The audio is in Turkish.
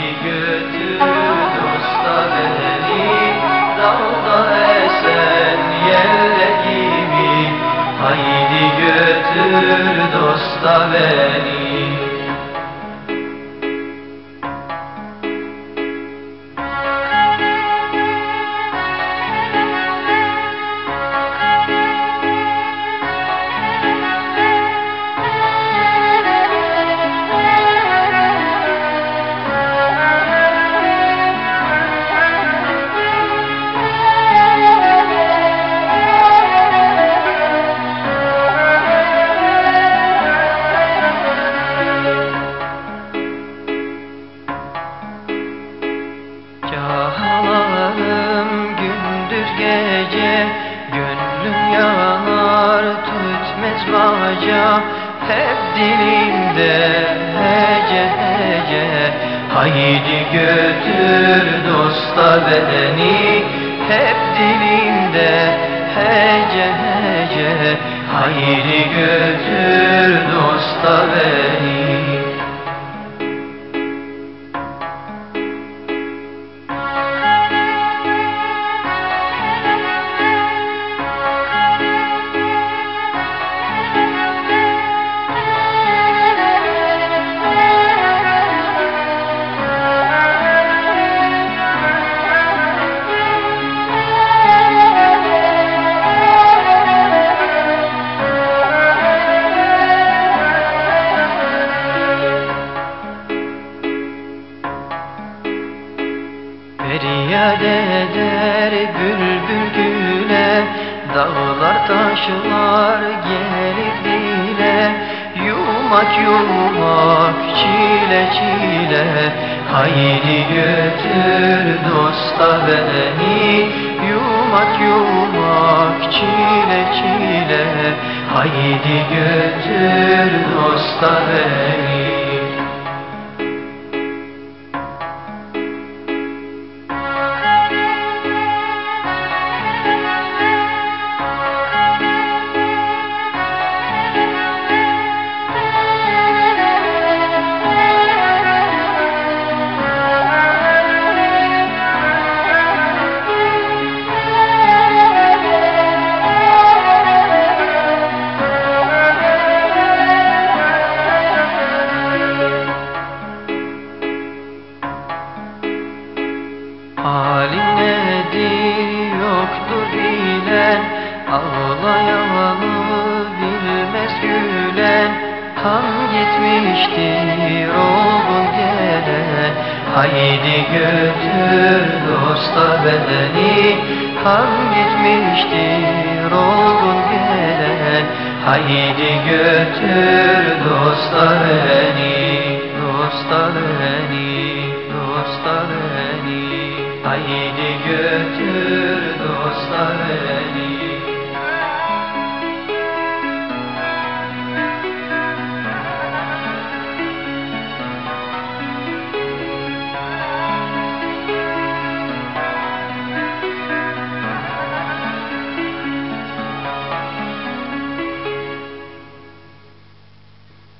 Haydi götür dosta beni, dağda esen yelle gibi. Haydi götür dosta beni. Kahlarım gündüz gece, gönlüm yanar tütmez baca. Hep dilimde hece hece, haydi götür dosta beni. Hep dilimde hece hece, haydi götür dosta beni. Feryat eder bülbül güle, dağlar taşlar gelir dile. Yumak yumak çile çile, haydi götür dosta beni. Yumak yumak çile çile, haydi götür dosta beni. Halim nedir yoktur bilen, ağlayanı bilmez gülen. Han gitmiştir oğlum gelen, haydi götür dosta beni. Han gitmiştir oğlum gelen, haydi götür dosta beni.